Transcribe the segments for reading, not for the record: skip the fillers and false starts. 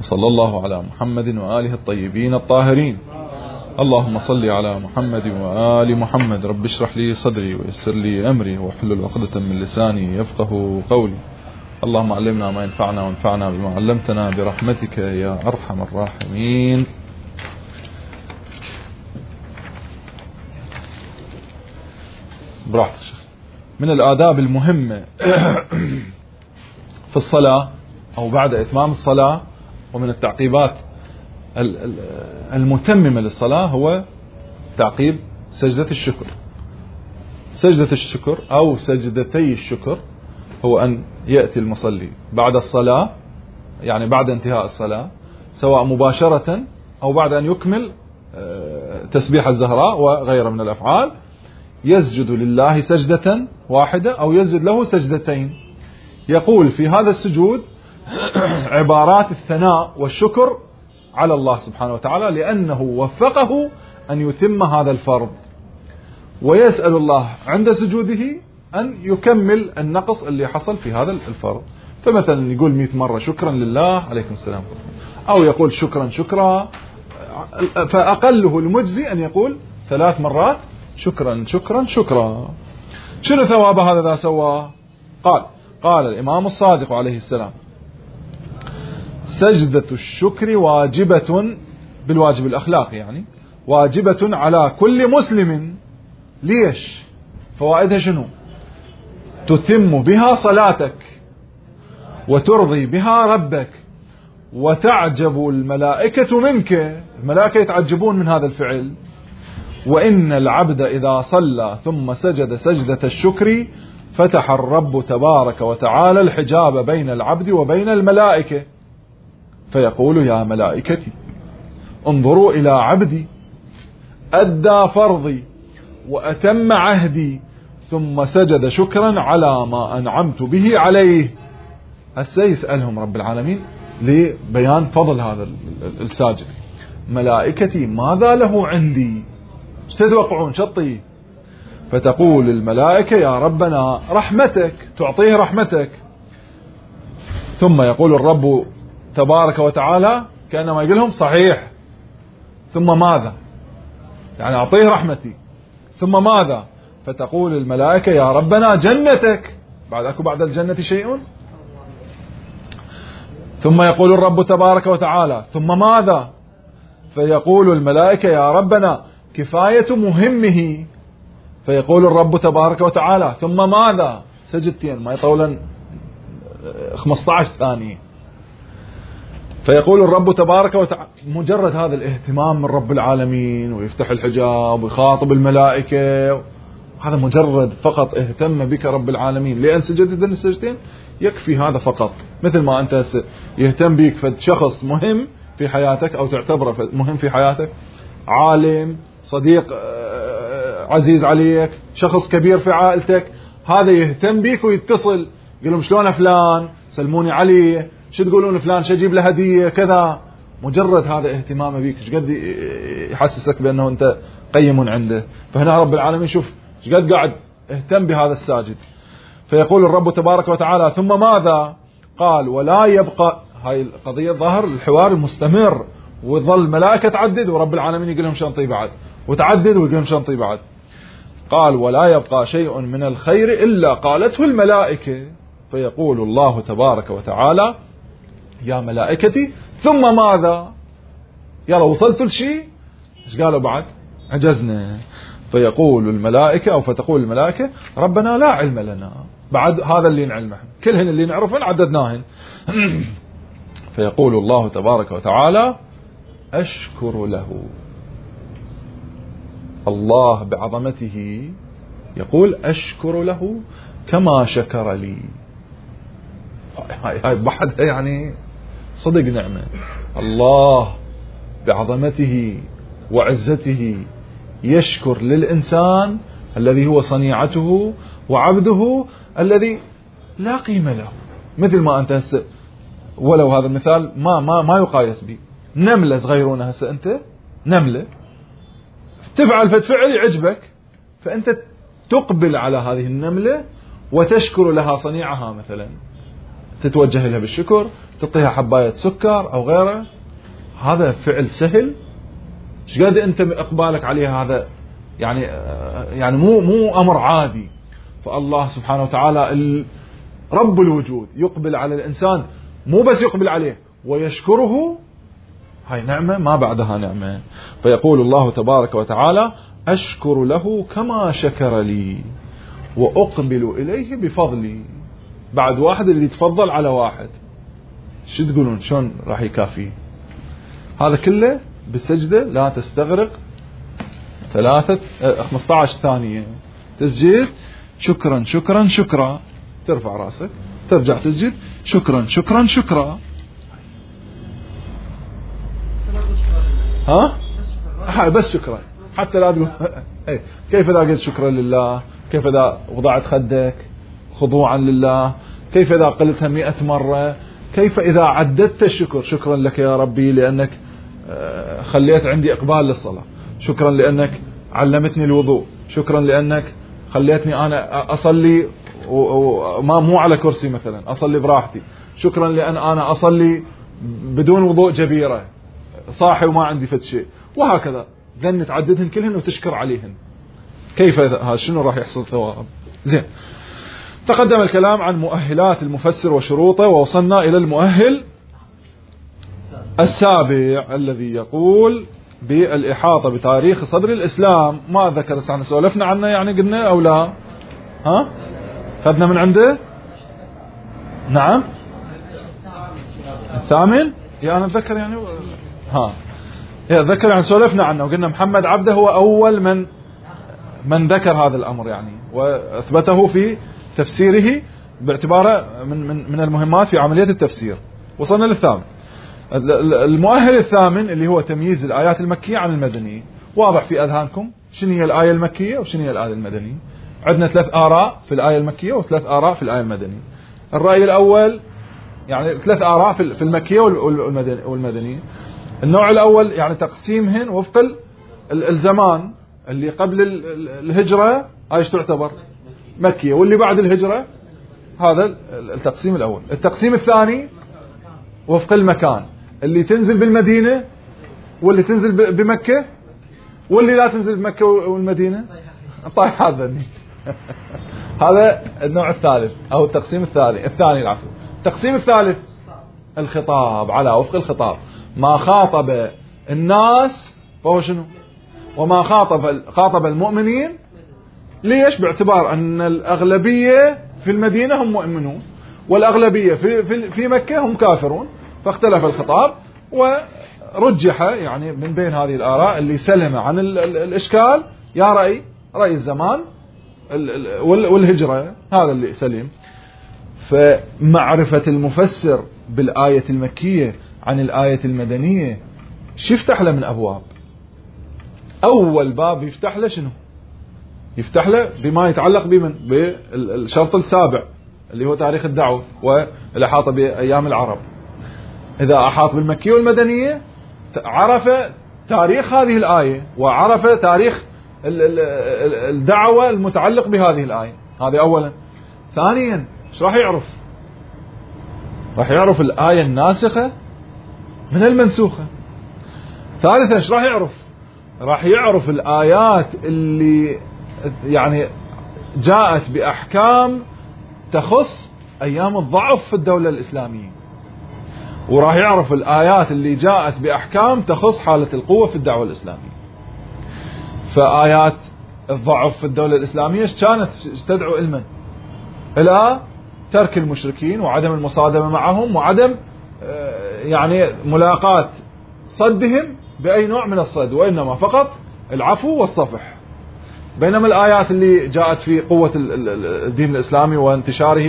وصلى الله على محمد وآله الطيبين الطاهرين. اللهم صل على محمد وآل محمد. رب اشرح لي صدري ويسر لي أمري واحلل عقدة من لساني يفقه قولي. اللهم علمنا ما ينفعنا وانفعنا بما علمتنا برحمتك يا أرحم الراحمين. براحتك شيخ. من الآداب المهمة في الصلاة أو بعد إتمام الصلاة ومن التعقيبات المتممة للصلاة هو تعقيب سجدة الشكر. سجدة الشكر أو سجدتي الشكر هو أن يأتي المصلي بعد الصلاة، يعني بعد انتهاء الصلاة، سواء مباشرة أو بعد أن يكمل تسبيح الزهراء وغيره من الأفعال، يسجد لله سجدة واحدة أو يسجد له سجدتين. يقول في هذا السجود عبارات الثناء والشكر على الله سبحانه وتعالى لأنه وفقه أن يتم هذا الفرض، ويسأل الله عند سجوده أن يكمل النقص اللي حصل في هذا الفرض. فمثلا يقول 100 مرة شكرا لله عليكم السلام، أو يقول شكرا شكرا، فأقله المجزي أن يقول 3 مرات شكرا شكرا شكرا. شنو ثواب هذا إذا سواه؟ قال الإمام الصادق عليه السلام: سجدة الشكر واجبة بالواجب الأخلاقي، يعني واجبة على كل مسلم. ليش؟ فوائدها شنو؟ تتم بها صلاتك وترضي بها ربك وتعجب الملائكة منك، الملائكة يتعجبون من هذا الفعل. وإن العبد إذا صلى ثم سجد سجدة الشكر فتح الرب تبارك وتعالى الحجاب بين العبد وبين الملائكة فيقول: يا ملائكتي انظروا إلى عبدي أدى فرضي وأتم عهدي ثم سجد شكرا على ما أنعمت به عليه. هسه يسألهم رب العالمين لبيان فضل هذا الساجد: ملائكتي ماذا له عندي؟ تتوقعون شطي؟ فتقول الملائكة: يا ربنا رحمتك، تعطيه رحمتك. ثم يقول الرب تبارك وتعالى كأنما يقول لهم: صحيح، ثم ماذا؟ يعني أعطيه رحمتي، ثم ماذا؟ فتقول الملائكة: يا ربنا جنتك، بعد الجنة شيء؟ ثم يقول الرب تبارك وتعالى: ثم ماذا؟ فيقول الملائكة: يا ربنا كفاية مهمه. فيقول الرب تبارك وتعالى: ثم ماذا؟ سجدتين ما يطولن 15 ثانية. فيقول الرب تبارك وتعالى، مجرد هذا الاهتمام من رب العالمين ويفتح الحجاب ويخاطب الملائكة، هذا مجرد فقط اهتم بك رب العالمين لأن سجدت السجدتين، يكفي هذا فقط. مثل ما أنت يهتم بك فشخص مهم في حياتك أو تعتبره مهم في حياتك، عالم، صديق عزيز عليك، شخص كبير في عائلتك، هذا يهتم بك ويتصل يقول لهم: شلون فلان؟ سلموني عليه، شو تقولون فلان؟ شو اجيب له هدية كذا. مجرد هذا اهتمامه بك ايش قد يحسسك بأنه أنت قيم عنده. فهنا رب العالمين شوف ايش قد قاعد اهتم بهذا الساجد. فيقول الرب تبارك وتعالى: ثم ماذا؟ قال: ولا يبقى. هاي القضية ظهر الحوار المستمر، وظل الملائكة تعدد ورب العالمين يقول لهم شنطي بعد، وتعدد ويقول لهم شنطي بعد. قال: ولا يبقى شيء من الخير إلا قالته الملائكة. فيقول الله تبارك وتعالى: يا ملائكتي ثم ماذا؟ يلا وصلت لشيء؟ ايش قالوا بعد؟ عجزنا. فيقول الملائكة أو فتقول الملائكة: ربنا لا علم لنا، بعد هذا اللي نعلمه كلهن اللي نعرفهن عددناهن. فيقول الله تبارك وتعالى: أشكر له. الله بعظمته يقول: أشكر له كما شكر لي. هاي بعدها يعني صدق نعمة. الله بعظمته وعزته يشكر للإنسان الذي هو صنيعته وعبده الذي لا قيمة له. مثل ما أنت هسه، ولو هذا المثال ما يقايس به، نملة صغيرونة هسه أنت نملة تفعل فعل يعجبك، فأنت تقبل على هذه النملة وتشكر لها صنيعها مثلا، تتوجه لها بالشكر، تعطيها حباية سكر أو غيره. هذا فعل سهل، شقد أنت إقبالك عليها هذا يعني مو أمر عادي. فالله سبحانه وتعالى رب الوجود يقبل على الإنسان، مو بس يقبل عليه ويشكره، هاي نعمة ما بعدها نعمة. فيقول الله تبارك وتعالى: أشكر له كما شكر لي وأقبل إليه بفضلي. بعد واحد اللي يتفضل على واحد، شو تقولون شلون راح يكافيه؟ هذا كله بالسجدة لا تستغرق 15 ثانية. تسجيل شكرا شكرا شكرا، ترفع راسك ترجع تسجد شكرا شكرا شكرا. ها بس شكرا، حتى لا تقول كيف إذا قلت شكرا لله، كيف إذا وضعت خدك خضوعا لله، كيف إذا قلتها 100 مرة، كيف إذا عددت الشكر: شكرا لك يا ربي لأنك خليت عندي إقبال للصلاة، شكرا لأنك علمتني الوضوء، شكرا لأنك خليتني أنا أصلي مو على كرسي مثلا، أصلي براحتي، شكرا لأن أنا أصلي بدون وضوء جبيرة صاحي وما عندي فد شيء، وهكذا. ذن تعددهن كلهن وتشكر عليهن. كيف هذا شنو راح يحصل ثواب؟ زين، تقدم الكلام عن مؤهلات المفسر وشروطه، ووصلنا إلى المؤهل السابع الذي يقول بالإحاطة بتاريخ صدر الإسلام. ما ذكر سنة سولفنا عنه يعني قلنا أو لا؟ خذنا من عنده؟ نعم الثامن. أنا أتذكر يعني ذكر يعني سولفنا عنه وقلنا محمد عبده هو أول من ذكر هذا الأمر يعني، وأثبته في تفسيره باعتباره من المهمات في عملية التفسير. وصلنا للثامن. المؤهل الثامن اللي هو تمييز الآيات المكية عن المدنية. واضح في أذهانكم شنو هي الآية المكية وشنو هي الآية المدنية؟ عندنا 3 آراء في الآية المكية و3 آراء في الآية المدنية. الرأي الأول يعني 3 آراء في المكية والمدنية. النوع الأول يعني تقسيمهن وفق الزمان، اللي قبل الهجرة هاي تعتبر مكية، واللي بعد الهجرة هذا التقسيم الأول. التقسيم الثاني وفق المكان، اللي تنزل بالمدينة واللي تنزل بمكة واللي لا تنزل بمكة والمدينة طيب هذا هذا النوع الثالث أو التقسيم الثاني العفو. التقسيم الثالث الخطاب على وفق الخطاب، ما خاطب الناس فهو شنو؟ وما خاطب المؤمنين. ليش؟ باعتبار أن الأغلبية في المدينة هم مؤمنون والأغلبية في مكة هم كافرون، فاختلف الخطاب ورجح يعني من بين هذه الآراء اللي سلم عن الإشكال يا رأي الزمان والهجرة، هذا اللي سليم. فمعرفة المفسر بالآية المكية عن الآية المدنية شو يفتح له من أبواب؟ أول باب يفتح له شنو؟ يفتح له بما يتعلق بالشرط السابع اللي هو تاريخ الدعوة والإحاطة بأيام العرب. إذا أحاط بالمكية والمدنية عرف تاريخ هذه الآية وعرف تاريخ الدعوة المتعلق بهذه الآية. هذه أولا. ثانيا ايش راح يعرف؟ راح يعرف الآية الناسخة من المنسوخة. ثالثا ايش راح يعرف؟ راح يعرف الآيات اللي يعني جاءت بأحكام تخص أيام الضعف في الدولة الإسلامية، وراح يعرف الآيات اللي جاءت بأحكام تخص حالة القوة في الدعوة الإسلامية. فآيات الضعف في الدولة الإسلامية كانت تدعو إلى ترك المشركين وعدم المصادمة معهم وعدم يعني ملاقاة صدهم بأي نوع من الصد، وإنما فقط العفو والصفح. بينما الآيات اللي جاءت في قوة الدين الإسلامي وانتشاره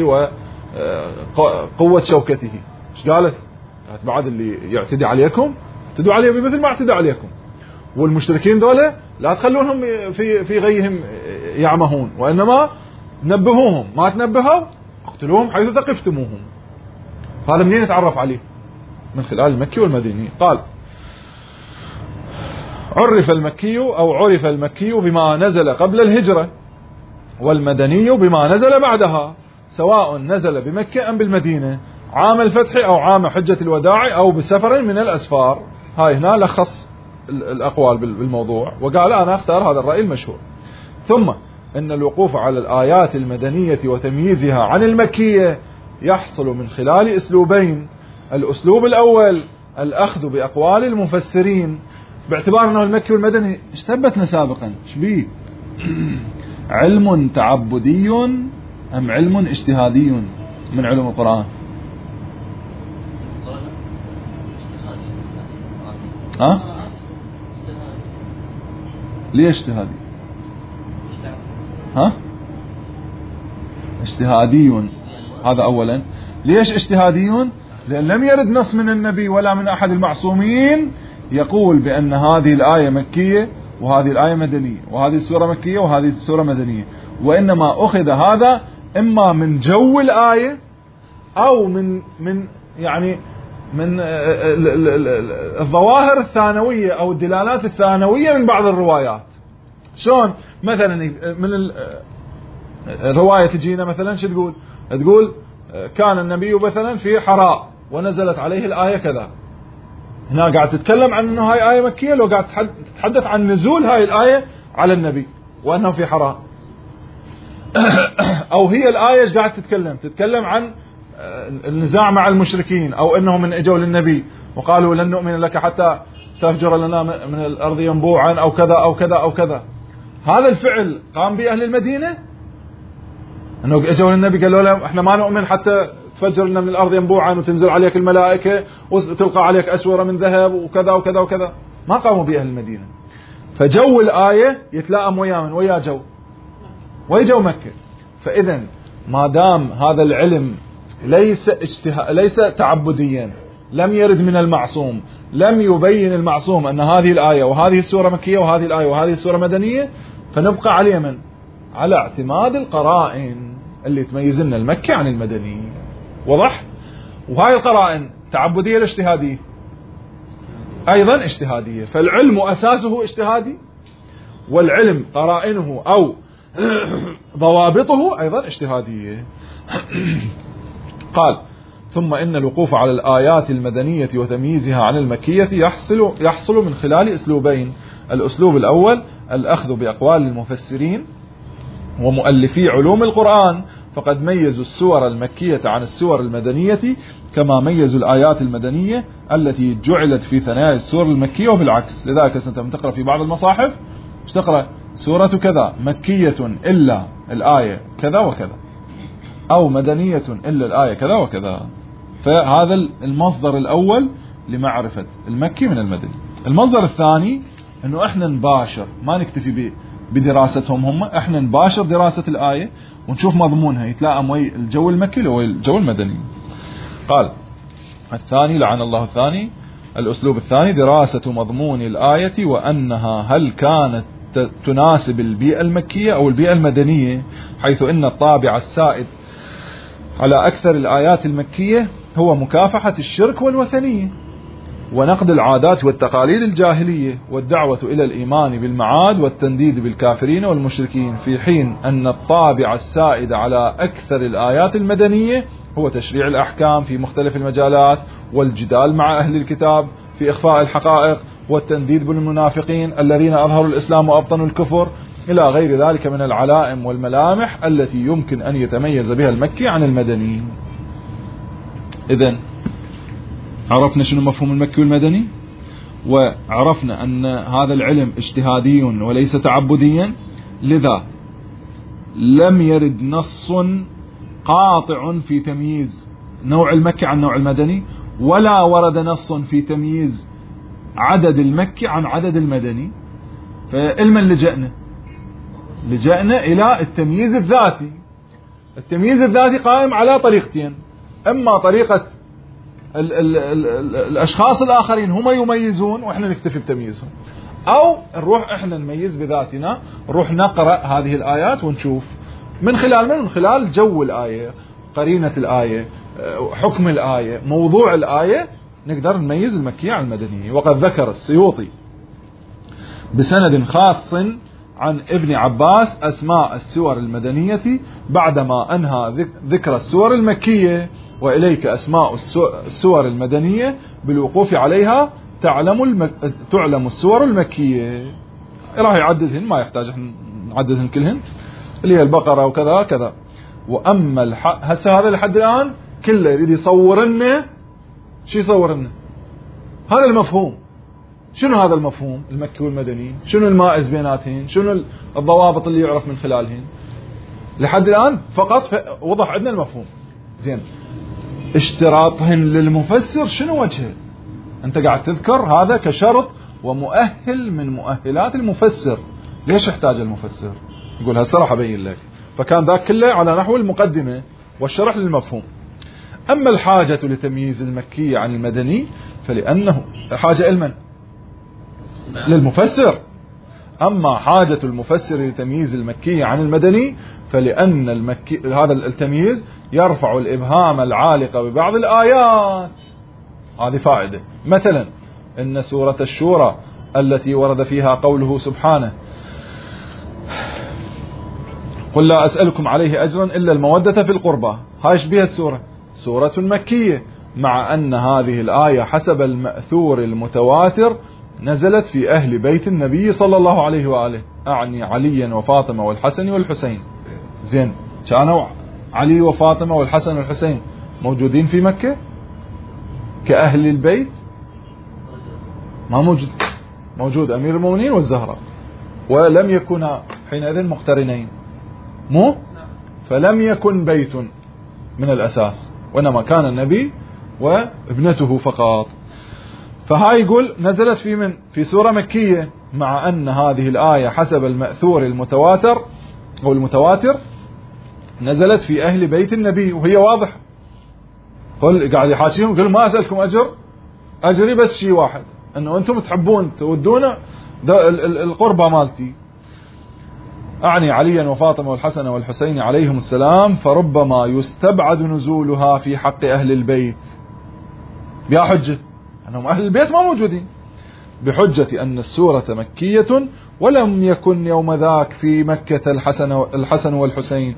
وقوة شوكته ايش قالت؟ بعد اللي يعتدي عليكم اعتدوا عليه بمثل ما اعتدوا عليكم، والمشركين دولة لا تخلونهم في غيهم يعمهون، وإنما نبهوهم، ما تنبهوا اقتلوهم حيث ثقفتموهم. هذا منين نتعرف عليه؟ من خلال المكي والمدني. قال عرف المكي بما نزل قبل الهجرة، والمدني بما نزل بعدها، سواء نزل بمكة أم بالمدينة، عام الفتح أو عام حجة الوداع أو بسفر من الأسفار. هاي هنا لخص الأقوال بالموضوع وقال أنا أختار هذا الرأي المشهور. ثم أن الوقوف على الآيات المدنية وتمييزها عن المكية يحصل من خلال أسلوبين. الأسلوب الأول الأخذ بأقوال المفسرين باعتبار أنه المكي والمدني اشتبتنا سابقا شبيه علم تعبدي أم علم اجتهادي من علوم القرآن؟ ها؟ ليش اجتهادي؟ ها؟ اجتهادي هذا أولا. ليش اجتهادي؟ لأن لم يرد نص من النبي ولا من أحد المعصومين يقول بأن هذه الآية مكية وهذه الآية مدنية وهذه السورة مكية وهذه السورة مدنية، وإنما أخذ هذا إما من جو الآية أو من يعني من الظواهر الثانوية أو الدلالات الثانوية من بعض الروايات. شلون مثلا من الرواية تجينا مثلا شو تقول كان النبي مثلا في حراء ونزلت عليه الآية كذا. هنا قاعد تتكلم عن انه هاي آية مكية، لو قاعد تتحدث عن نزول هاي الآية على النبي وأنه في حراء. أو هي الآية قاعد تتكلم عن النزاع مع المشركين، أو أنهم من اجوا للنبي وقالوا لن نؤمن لك حتى تفجر لنا من الأرض ينبوعا أو كذا أو كذا أو كذا. هذا الفعل قام به أهل المدينة، أنه اجوا للنبي قالوا له احنا ما نؤمن حتى تفجر لنا من الأرض ينبوعا وتنزل عليك الملائكة وتلقى عليك أسورة من ذهب وكذا وكذا وكذا. ما قاموا به أهل المدينة. فجو الآية يتلائم ويا جو ويجو مكة. فإذا ما دام هذا العلم ليس تعبديا، لم يرد من المعصوم، لم يبين المعصوم أن هذه الآية وهذه السورة مكية وهذه الآية وهذه السورة مدنية، فنبقى على من؟ على اعتماد القرائن اللي تميز لنا المكي عن المدني. وضح؟ وهاي القرائن تعبدية الاجتهادية أيضا اجتهادية. فالعلم أساسه اجتهادي، والعلم قرائنه أو ضوابطه أيضا اجتهادية. قال ثم إن الوقوف على الآيات المدنية وتمييزها عن المكية يحصل من خلال أسلوبين. الأسلوب الأول الأخذ بأقوال المفسرين ومؤلفي علوم القرآن، فقد ميزوا السور المكية عن السور المدنية كما ميزوا الآيات المدنية التي جعلت في ثنايا السور المكية وبالعكس. لذلك أنت تقرأ في بعض المصاحف تقرأ سورة كذا مكية إلا الآية كذا وكذا، أو مدنية إلا الآية كذا وكذا. فهذا المصدر الأول لمعرفة المكي من المدني. المصدر الثاني أنه إحنا نباشر، ما نكتفي بدراستهم هم، إحنا نباشر دراسة الآية ونشوف مضمونها يتلائم ويا الجو المكي أو الجو المدني. قال الثاني لعن الله الثاني، الأسلوب الثاني دراسة مضمون الآية وأنها هل كانت تناسب البيئة المكية أو البيئة المدنية، حيث إن الطابع السائد على أكثر الآيات المكية هو مكافحة الشرك والوثنية ونقد العادات والتقاليد الجاهلية والدعوة إلى الإيمان بالمعاد والتنديد بالكافرين والمشركين، في حين أن الطابع السائد على أكثر الآيات المدنية هو تشريع الأحكام في مختلف المجالات والجدال مع أهل الكتاب في إخفاء الحقائق والتنديد بالمنافقين الذين أظهروا الإسلام وأبطنوا الكفر إلى غير ذلك من العلائم والملامح التي يمكن أن يتميز بها المكي عن المدني. إذن عرفنا شنو مفهوم المكي والمدني، وعرفنا أن هذا العلم اجتهادي وليس تعبديا، لذا لم يرد نص قاطع في تمييز نوع المكي عن نوع المدني، ولا ورد نص في تمييز عدد المكي عن عدد المدني. فإلما لجأنا إلى التمييز الذاتي. التمييز الذاتي قائم على طريقتين: إما طريقة الأشخاص الآخرين هم يميزون وإحنا نكتفي بتمييزهم، أو نروح إحنا نميز بذاتنا، نروح نقرأ هذه الآيات ونشوف من خلال جو الآية، قرينة الآية، حكم الآية، موضوع الآية، نقدر نميز المكي عن المدني. وقد ذكر السيوطي بسند خاص عن ابن عباس أسماء السور المدنية بعدما أنهى ذكر السور المكية، وإليك أسماء السور المدنية بالوقوف عليها تعلم السور المكية. راح يعددهن، ما يحتاج نعددهن كلهن، اللي هي البقرة وكذا كذا. وأما هسه هذا لحد الآن كله يريد يصور لنا شو، يصور لنا هذا المفهوم. شنو هذا المفهوم المكي والمدني؟ شنو المائز بيناتهن؟ شنو الضوابط اللي يعرف من خلالهن؟ لحد الآن فقط وضح عندنا المفهوم. زين، اشتراطهن للمفسر شنو وجهه؟ انت قاعد تذكر هذا كشرط ومؤهل من مؤهلات المفسر. ليش يحتاج المفسر؟ يقول هسه راح ابين لك. فكان ذاك كله على نحو المقدمة والشرح للمفهوم. أما الحاجة لتمييز المكي عن المدني فلأنه حاجة لمن؟ للمفسر. أما حاجة المفسر لتمييز المكي عن المدني فلأن هذا التمييز يرفع الإبهام العالق ببعض الآيات. هذه فائدة. مثلا إن سورة الشورى التي ورد فيها قوله سبحانه قل لا أسألكم عليه أجرا إلا المودة في القربى، هايش بها السورة؟ سورة مكية، مع أن هذه الآية حسب المأثور المتواتر نزلت في أهل بيت النبي صلى الله عليه وآله، أعني عليا وفاطمة والحسن والحسين. زين، كانوا علي وفاطمة والحسن والحسين موجودين في مكة كأهل البيت؟ ما موجود أمير المؤمنين والزهراء، ولم يكونا حينئذ مقترنين، مو فلم يكن بيت من الأساس، وإنما كان النبي وابنته فقط. فهاي يقول نزلت في سورة مكية، مع أن هذه الآية حسب المأثور المتواتر أو المتواتر نزلت في أهل بيت النبي، وهي واضح. قاعد يحاكيهم يقول ما أسألكم أجري بس شيء واحد، أنه أنتم تحبون تودون القربة مالتي، أعني عليا وفاطمة والحسن والحسين عليهم السلام، فربما يستبعد نزولها في حق أهل البيت بها حجة أنهم أهل البيت ما موجودين، بحجة أن السورة مكية ولم يكن يوم ذاك في مكة الحسن والحسين.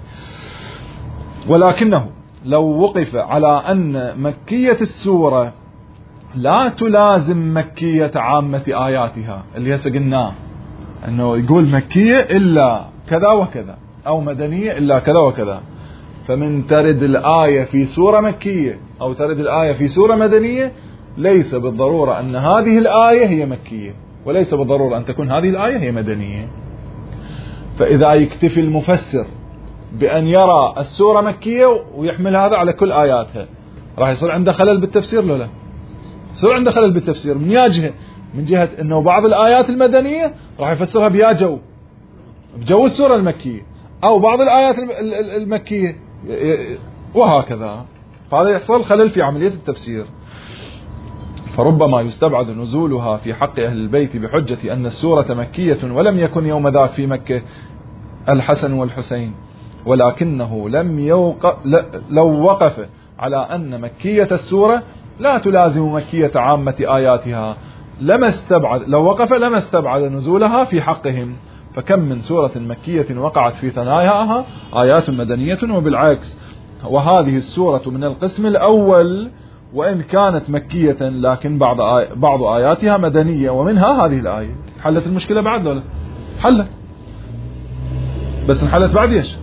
ولكنه لو وقف على أن مكية السورة لا تلازم مكية عامة آياتها، اللي هسه قلناه أنه يقول مكية إلا كذا وكذا، أو مدنية إلا كذا وكذا، فمن ترد الآية في سورة مكية أو ترد الآية في سورة مدنية ليس بالضرورة أن هذه الآية هي مكية، وليس بالضرورة أن تكون هذه الآية هي مدنية. فإذا يكتفي المفسر بأن يرى السورة مكية ويحمل هذا على كل آياتها، راح يصير عنده خلل بالتفسير لو لا؟ يصير عنده خلل بالتفسير من جهة، من جهة أنه بعض الآيات المدنية راح يفسرها بجو السورة المكية، أو بعض الآيات المكية، وهكذا. فهذا يحصل خلل في عملية التفسير. فربما يستبعد نزولها في حق أهل البيت بحجة أن السورة مكية ولم يكن يوم ذاك في مكة الحسن والحسين، ولكنه لو وقف على أن مكية السورة لا تلازم مكية عامة آياتها لما استبعد نزولها في حقهم. فكم من سورة مكية وقعت في ثناياها آيات مدنية وبالعكس، وهذه السورة من القسم الأول وإن كانت مكية لكن بعض آياتها مدنية، ومنها هذه الآية. حلت المشكلة بعد ولا حلت؟ بس انحلت بعد ايش؟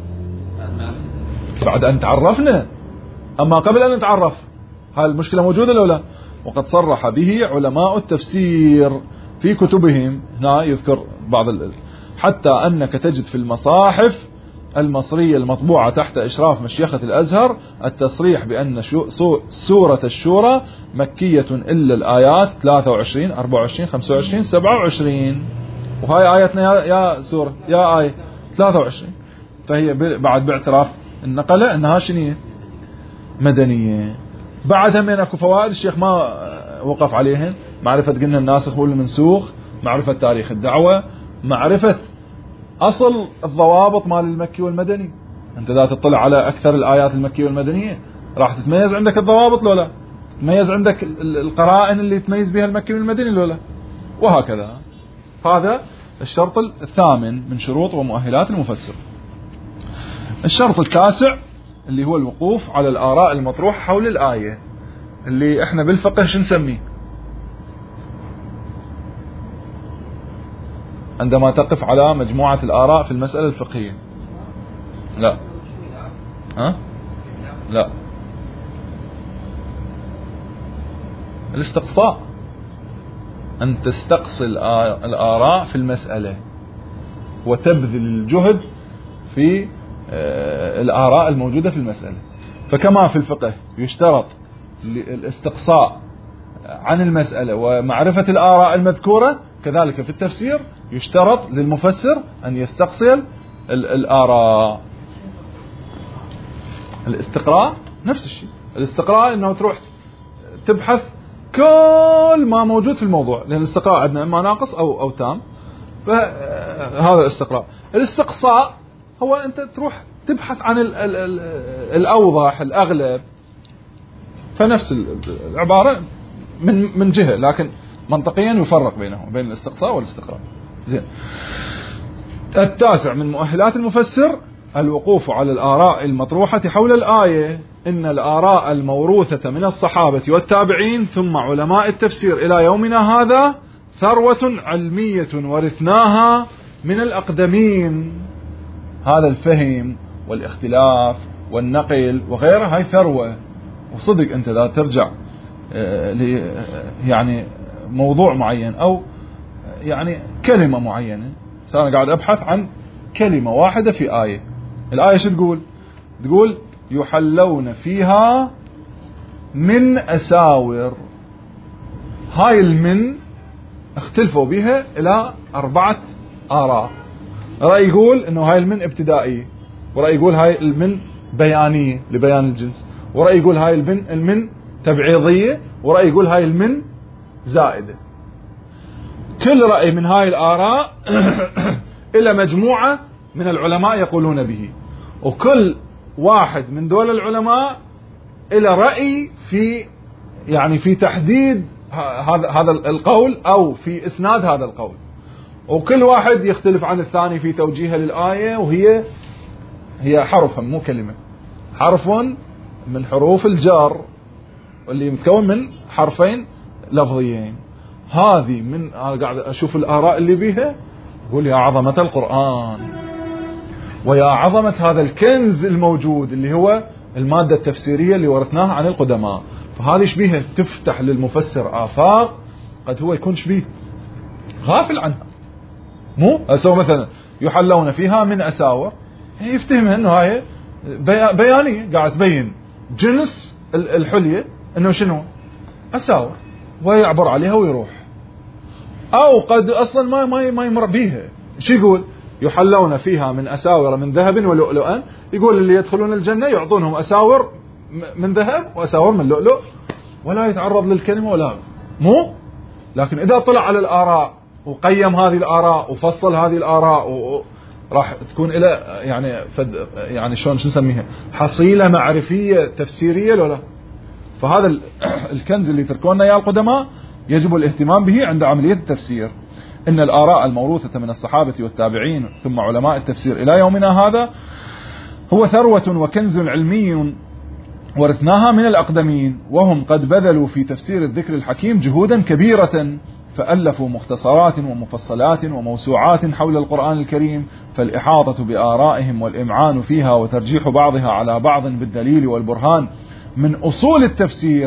بعد أن تعرفنا. أما قبل أن نتعرف هل المشكلة موجودة لو لا؟ وقد صرح به علماء التفسير في كتبهم. هنا يذكر بعض حتى أنك تجد في المصاحف المصرية المطبوعة تحت إشراف مشيخة الأزهر التصريح بأن سورة الشورى مكية إلا الآيات 23 24 25 27، وهاي آياتنا يا سورة يا آية 23، فهي بعد باعتراف النقلة أنها شنية مدنية. بعدها من أكو فوائد الشيخ ما وقف عليهن: معرفة قلنا الناسخ والمنسوخ، معرفة تاريخ الدعوة، معرفة أصل الضوابط مال المكي والمدني. أنت إذا تطلع على أكثر الآيات المكية والمدنية راح تتميز عندك الضوابط لولا، تميز عندك القرائن اللي تميز بها المكي والمدني لولا، وهكذا. هذا الشرط الثامن من شروط ومؤهلات المفسر. الشرط التاسع اللي هو الوقوف على الآراء المطروحة حول الآية، اللي احنا بالفقه شو نسميه؟ عندما تقف على مجموعة الآراء في المسألة الفقهية. لا لا، الاستقصاء، أن تستقصي الآراء في المسألة وتبذل الجهد في الآراء الموجودة في المسألة. فكما في الفقه يشترط الاستقصاء عن المسألة ومعرفة الآراء المذكورة، كذلك في التفسير يشترط للمفسر أن يستقصي الآراء. الاستقراء نفس الشيء، الاستقراء أنه تروح تبحث كل ما موجود في الموضوع، لأن الاستقراء عندنا إما ناقص أو تام، فهذا الاستقراء. الاستقصاء هو أنت تروح تبحث عن الأوضح الأغلب، فنفس العبارة من جهة، لكن منطقيا يفرق بينهم، بين الاستقصاء والاستقراء. زين. التاسع من مؤهلات المفسر الوقوف على الآراء المطروحة حول الآية. إن الآراء الموروثة من الصحابة والتابعين ثم علماء التفسير إلى يومنا هذا ثروة علمية ورثناها من الأقدمين. هذا الفهم والاختلاف والنقل وغيره هاي ثروة، وصدق أنت لا ترجع يعني موضوع معين أو يعني كلمة معينة. أنا قاعد أبحث عن كلمة واحدة في آية، الآية شو تقول؟ تقول يحلون فيها من أساور. هاي المن اختلفوا بها إلى 4 آراء. رأي يقول إنه هاي المن ابتدائية، ورأي يقول هاي المن بيانية لبيان الجنس، ورأي يقول هاي المن تبعيضية، ورأي يقول هاي المن زائدة. كل رأي من هاي الآراء إلى مجموعة من العلماء يقولون به، وكل واحد من دول العلماء إلى رأي في تحديد هذا القول أو في إسناد هذا القول، وكل واحد يختلف عن الثاني في توجيهه للآية. وهي حرف مو كلمة، حرف من حروف الجر اللي متكون من حرفين لفظيين. هذه من أنا قاعد أشوف الآراء اللي بيها، أقول يا عظمة القرآن ويا عظمة هذا الكنز الموجود اللي هو المادة التفسيرية اللي ورثناها عن القدماء. فهذه شبيهة تفتح للمفسر آفاق قد هو يكون شبيه غافل عنها. مو أسوأ مثلا يحلون فيها من أساور، يفتهمها أنه هاي بيانية قاعد تبين جنس الحلية أنه شنو أساور، ويعبر عليها ويروح. أو قد أصلا ما يمر بيها. شو يقول؟ يحلون فيها من أساور من ذهب ولؤلؤا. يقول اللي يدخلون الجنة يعطونهم أساور من ذهب وأساور من لؤلؤ، ولا يتعرض للكلمة ولا مو. لكن إذا طلع على الآراء وقيم هذه الآراء وفصل هذه الآراء راح تكون إلى يعني شلون شو نسميها حصيلة معرفية تفسيرية ولا. فهذا الكنز اللي تركونا يا القدماء يجب الاهتمام به عند عملية التفسير. إن الآراء الموروثة من الصحابة والتابعين ثم علماء التفسير إلى يومنا هذا هو ثروة وكنز علمي ورثناها من الأقدمين، وهم قد بذلوا في تفسير الذكر الحكيم جهودا كبيرة، فألفوا مختصرات ومفصلات وموسوعات حول القرآن الكريم، فالإحاطة بآرائهم والإمعان فيها وترجيح بعضها على بعض بالدليل والبرهان من أصول التفسير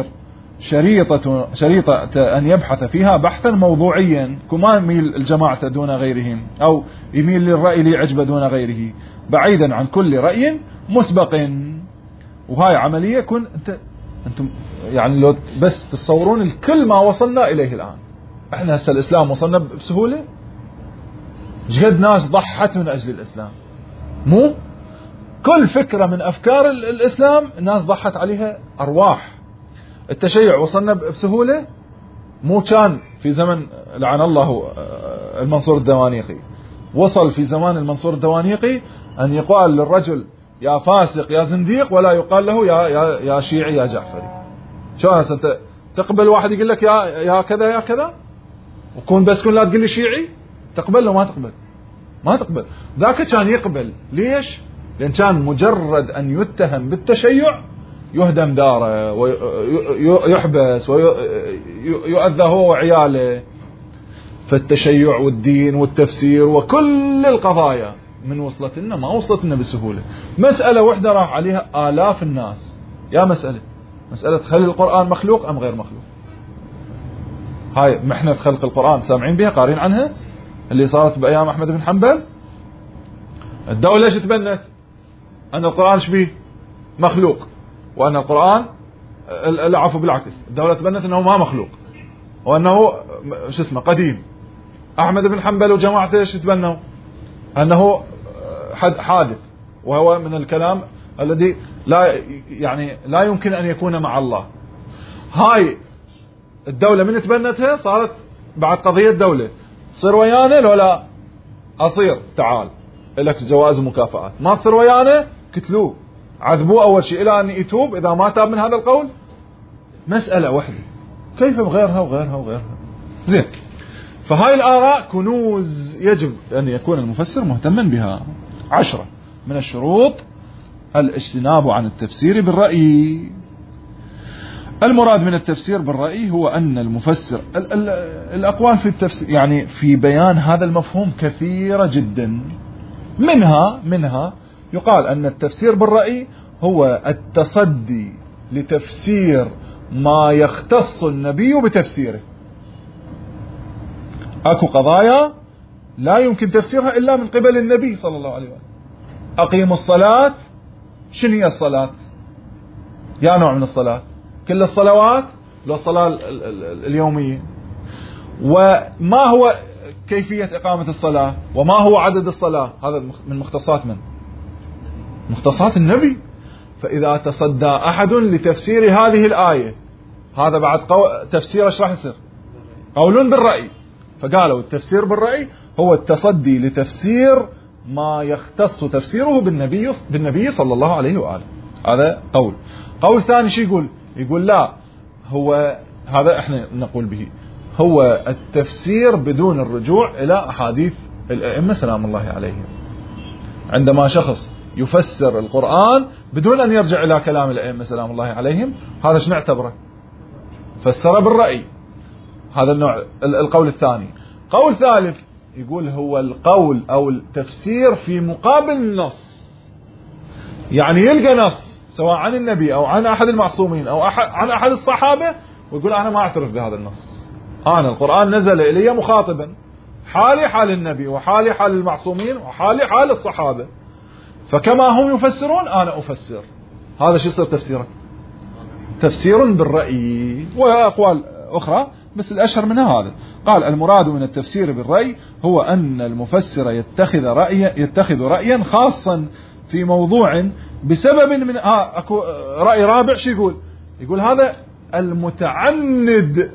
شريطة أن يبحث فيها بحثا موضوعيا، كما يميل الجماعة دون غيرهم أو يميل للرأي لعجب دون غيره، بعيدا عن كل رأي مسبق. وهاي عملية كن أنتم يعني لو بس تصورون الكل ما وصلنا إليه الآن. احنا هسه الإسلام وصلنا بسهولة، جهد ناس ضحت من أجل الإسلام. مو كل فكرة من أفكار الإسلام الناس ضحت عليها أرواح. التشيع وصلنا بسهولة، مو كان في زمن لعن الله المنصور الدوانيقي، وصل في زمان المنصور الدوانيقي أن يقال للرجل يا فاسق يا زنديق، ولا يقال له يا شيعي يا جعفري. شو أنت تقبل واحد يقول لك يا كذا يا كذا، وكون بس كون لا تقول لي شيعي؟ تقبل له ما تقبل؟ ما تقبل. ذاك كان يقبل. ليش؟ لأن كان مجرد أن يتهم بالتشيع يهدم داره ويحبس ويؤذى هو وعياله. فالتشيع والدين والتفسير وكل القضايا من وصلت لنا ما وصلت لنا بسهولة. مسألة واحدة راح عليها آلاف الناس. يا مسألة خلق القرآن مخلوق أم غير مخلوق. هاي محنة خلق القرآن سامعين بها قارين عنها اللي صارت بأيام أحمد بن حنبل. الدولة ايش تبنت؟ أن القرآن شبيه مخلوق، وأن القرآن العفو بالعكس، الدولة تبنت أنه ما مخلوق وأنه قديم. أحمد بن حنبل وجماعته ايش تبنوا؟ أنه حادث، وهو من الكلام الذي لا يمكن أن يكون مع الله. هاي الدولة من تبنتها صارت بعد قضية دولة تصير ويانا لو لا أصير تعال لك جوائز ومكافآت، ما تصير ويانا قتلوه عذبوه أول شيء إلى أن يتوب إذا ما تاب من هذا القول. مسألة واحدة، كيف بغيرها وغيرها وغيرها؟ زين. فهاي الآراء كنوز يجب أن يكون المفسر مهتما بها. 10 من الشروط الاجتناب عن التفسير بالرأي. المراد من التفسير بالرأي هو أن المفسر الأقوال في التفسير يعني في بيان هذا المفهوم كثيرة جدا. منها يقال أن التفسير بالرأي هو التصدي لتفسير ما يختص النبي بتفسيره. أكو قضايا لا يمكن تفسيرها إلا من قبل النبي صلى الله عليه وسلم. أقيموا الصلاة، شنو هي الصلاة؟ يا نوع من الصلاة؟ كل الصلوات لو الصلاة اليومية؟ وما هو كيفية إقامة الصلاة؟ وما هو عدد الصلاة؟ هذا من مختصات من؟ مختصات النبي. فإذا تصدى أحد لتفسير هذه الآية، هذا بعد تفسير ايش راح يصير؟ قول بالرأي. فقالوا التفسير بالرأي هو التصدي لتفسير ما يختص تفسيره بالنبي صلى الله عليه وآله. هذا قول ثاني شو يقول لا، هو هذا احنا نقول به هو التفسير بدون الرجوع إلى أحاديث الأئمة سلام الله عليهم. عندما شخص يفسر القرآن بدون أن يرجع إلى كلام الأئمة سلام الله عليهم، هذا شو نعتبره؟ فسر بالرأي. هذا النوع القول الثاني. قول ثالث يقول هو القول أو التفسير في مقابل النص، يعني يلقى نص سواء عن النبي أو عن أحد المعصومين أو عن أحد الصحابة ويقول أنا ما أعترف بهذا النص، أنا القرآن نزل إلي مخاطبا، حالي حال النبي وحالي حال المعصومين وحالي حال الصحابة، فكما هم يفسرون أنا أفسر. هذا شو يصير تفسيره؟ تفسير بالرأي. وأقوال أخرى بس الأشهر منها هذا. قال المراد من التفسير بالرأي هو أن المفسر يتخذ رأيا خاصا في موضوع بسبب من أكو رأي رابع. شو يقول هذا المتعند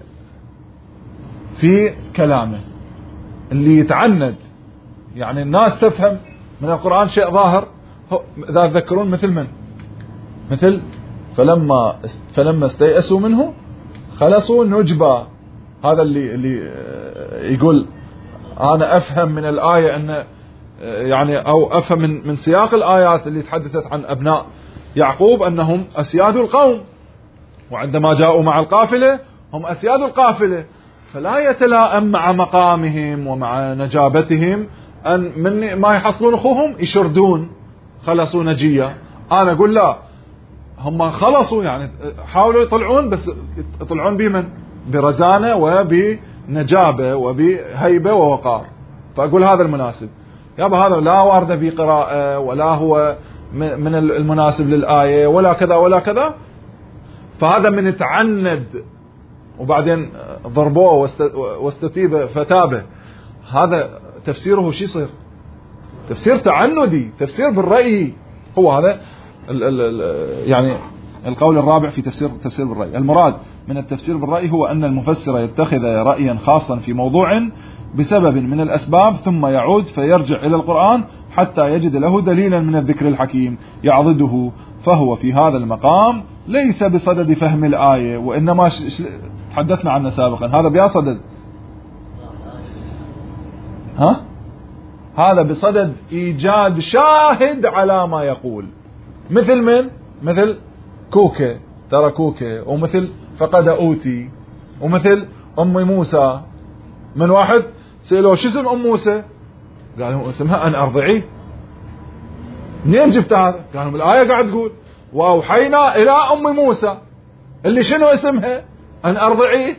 في كلامه، اللي يتعند، يعني الناس تفهم من القرآن شيء ظاهر. إذا تذكرون مثل فلما استيأسوا منه خلصوا نجبا. هذا اللي يقول أنا أفهم من الآية أن يعني أو أفهم من سياق الآيات اللي تحدثت عن أبناء يعقوب أنهم أسياد القوم، وعندما جاءوا مع القافلة هم أسياد القافلة، فلا يتلائم مع مقامهم ومع نجابتهم أن من ما يحصلون أخوهم يشردون خلصوا نجية. أنا أقول لا، هم خلصوا يعني حاولوا يطلعون، بس يطلعون بمن؟ برزانة وبنجابة وبهيبة ووقار. فأقول هذا المناسب. يابا هذا لا وارد به قراءة ولا هو من المناسب للآية ولا كذا ولا كذا. فهذا من تعند وبعدين ضربوه واستتيب فتابه، هذا تفسيره شو يصير؟ تفسير تعنودي، تفسير بالرأي. هو هذا يعني القول الرابع في تفسير بالرأي. المراد من التفسير بالرأي هو أن المفسر يتخذ رأيا خاصا في موضوع بسبب من الأسباب ثم يعود فيرجع إلى القرآن حتى يجد له دليلا من الذكر الحكيم يعضده، فهو في هذا المقام ليس بصدد فهم الآية، وإنما تحدثنا عنه سابقا. هذا بيا صدد هذا بصدد إيجاد شاهد على ما يقول. مثل من؟ مثل كوكا، ترى كوكا، ومثل فقد أوتي، ومثل أم موسى. من واحد سألوه شو اسم أم موسى؟ قالوا اسمها أن أرضعيه. منين جبت هذا؟ قالوا الآية قاعد تقول وأوحينا إلى أم موسى اللي شنو اسمها؟ أن أرضعيه.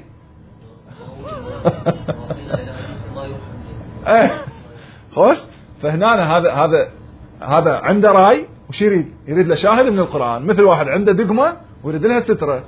خوش. فهنا هذا عنده رأي وش يريد له شاهد من القرآن، مثل واحد عنده دقمة ويريد لها سترة.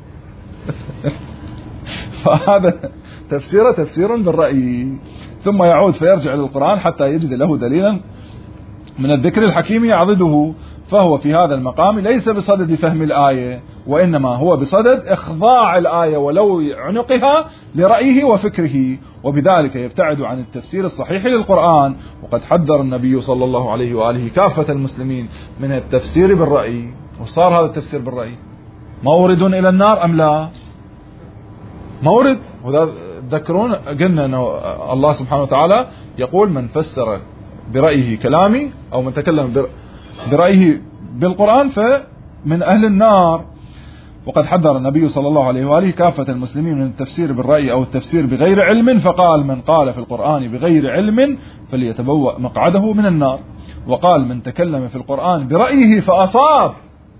فهذا تفسير بالرأي. ثم يعود فيرجع للقرآن حتى يجد له دليلا من الذكر الحكيم يعضده، فهو في هذا المقام ليس بصدد فهم الآية، وإنما هو بصدد إخضاع الآية ولو عنقها لرأيه وفكره، وبذلك يبتعد عن التفسير الصحيح للقرآن. وقد حذر النبي صلى الله عليه وآله كافة المسلمين من التفسير بالرأي. وصار هذا التفسير بالرأي مورد إلى النار أم لا؟ مورد. وذا تذكرون قلنا أنه الله سبحانه وتعالى يقول من فسر برأيه كلامي أو من تكلم برأيه بالقرآن فمن أهل النار. وقد حذر النبي صلى الله عليه وآله كافة المسلمين من التفسير بالرأي أو التفسير بغير علم، فقال من قال في القرآن بغير علم فليتبوأ مقعده من النار. وقال من تكلم في القرآن برأيه فأصاب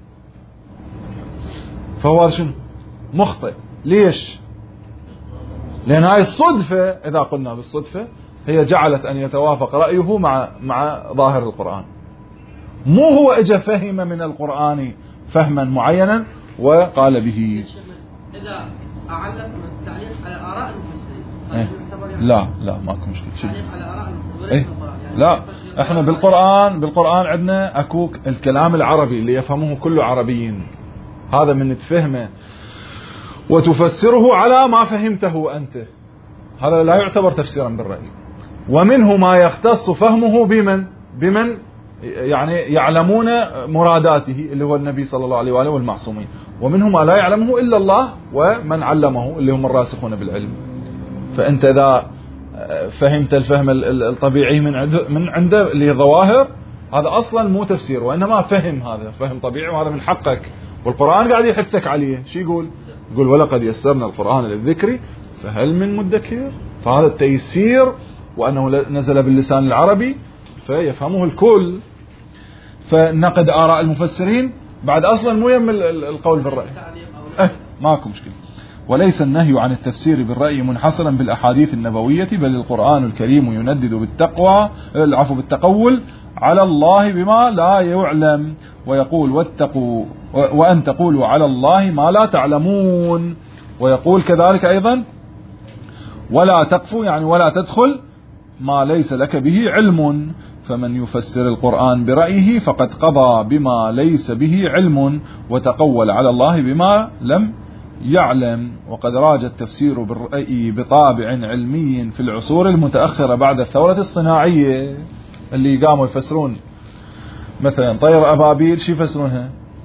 فهو شنو؟ مخطئ. ليش؟ لأن هاي الصدفة، إذا قلنا بالصدفة، هي جعلت أن يتوافق رأيه مع ظاهر القرآن. مو هو اجى فهم من القرآن فهما معينا وقال به. إذا أعلق التعليق على آراء المفسرين لا ماكو مشكلة. تعليق على آراء المفسرين لا، احنا بالقرآن عندنا اكو الكلام العربي اللي يفهمه كل عربيين، هذا من تفهمه وتفسره على ما فهمته أنت، هذا لا يعتبر تفسيرا بالرأي. ومنه ما يختص فهمه بمن يعني يعلمون مراداته اللي هو النبي صلى الله عليه وآله والمعصومين، ومنه ما لا يعلمه إلا الله ومن علمه اللي هم الراسخون بالعلم. فأنت إذا فهمت الفهم الطبيعي من عنده اللي ظواهر، هذا أصلا مو تفسير وإنما فهم، هذا فهم طبيعي وهذا من حقك، والقرآن قاعد يحثك عليه. شو يقول ولقد يسرنا القرآن للذكر فهل من مدكر. فهذا التيسير وأنه نزل باللسان العربي فيفهمه الكل. فنقد آراء المفسرين بعد أصلا مو يم القول بالرأي، ماكو مشكلة. وليس النهي عن التفسير بالرأي منحصرا بالأحاديث النبوية، بل القرآن الكريم يندد بالتقول على الله بما لا يعلم، ويقول واتقوا وأن تقولوا على الله ما لا تعلمون. ويقول كذلك أيضا ولا تقف، يعني ولا تدخل ما ليس لك به علم. فمن يفسر القرآن برأيه فقد قضى بما ليس به علم وتقول على الله بما لم يعلم. وقد راج التفسير بالرأي بطابع علمي في العصور المتأخرة بعد الثورة الصناعية، اللي قاموا يفسرون مثلا طير أبابيل، شي يفسرونها